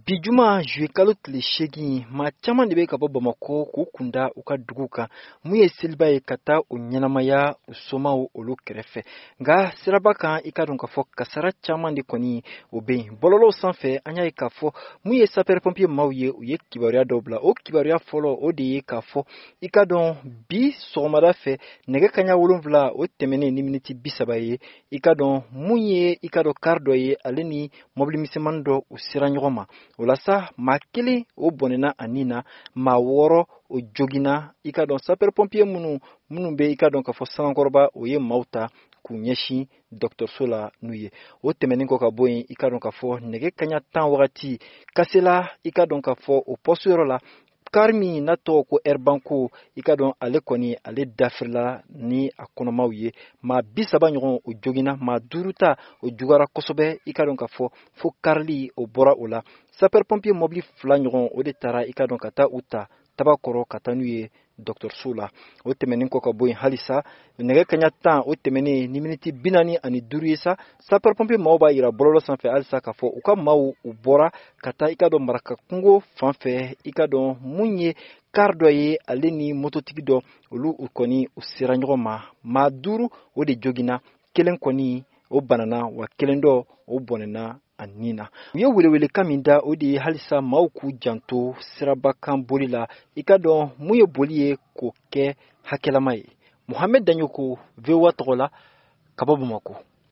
Bijuma juye kalo tile 8 maa caman de bɛ ka bɔ Bamakɔ k'u kunda u ka dugu kan mun ye seliba ye ka taa u ɲɛnamaya u somaw olu kɛrɛfɛ nka siraba kan i ka dɔn k'a fɔ kasara caman de kɔni o bɛ yen bɔlɔlɔw sanfɛ an y'a ye k'a fɔ mun ye sapeur-pompier maaw ye u ye kibaruya dɔw bila o kibaruya fɔlɔ o de ye k'a fɔ i ka dɔn bi sɔgɔmada fɛ nɛgɛ kanɲɛ 7 o tɛmɛnen ni miniti 30 ye i ka dɔn mun ye i ka dɔn car dɔ ye ale ni mobili misɛnmanin dɔ u sera ɲɔgɔn ma o la sa maa 1 o bɔnɛna a nin na maa 6 o joginna i ka dɔn sapeur-pompier minnu bɛ i ka dɔn k'a fɔ Sanankɔrɔba o ye maaw ta k'u ɲɛsin dɔgɔtɔrɔso la n'u ye o tɛmɛnen kɔ ka bɔ yen i ka dɔn k'a fɔ nɛgɛ kanɲɛ 10 wagati kasela i ka dɔn k'a fɔ o poste yɔrɔ la car min n'a tɔgɔ ko Airbanco i ka dɔn ale kɔni ale dafirila ni a kɔnɔmaw ye maa 30 ɲɔgɔn o joginna maa 5 ta o jugara kosɛbɛ i ka dɔn k'a fɔ fo carili o bɔra o la sapeur-pompier mobili 2 ɲɔgɔn o de taara i ka dɔn ka taa u ta tabakɔrɔ ka taa n'u ye dɔgɔtɔrɔso la o tɛmɛnen kɔ ka bɔ yen halisa nɛgɛ kanɲɛ 10 o tɛmɛnen ni miniti 45 ye sa sapeur-pompier maaw b'a yira bɔlɔlɔ sanfɛ halisa k'a fɔ u ka maaw u bɔra ka taa i ka dɔn marakakungo fan fɛ i ka dɔn mun ye car dɔ ye ale ni mototigi dɔ olu kɔni u sera ɲɔgɔn ma maa 5 o de joginna 1 kɔni o banana wa 1 dɔ o bɔnɛna a nin na u ye welewelekan min da o de ye halisa maaw k'u janto sirabakan boli la i ka dɔn mun ye boli ye k'o kɛ hakɛlama ye Mohamed Danyoko VOA tɔgɔ la ka bɔ Bamakɔ.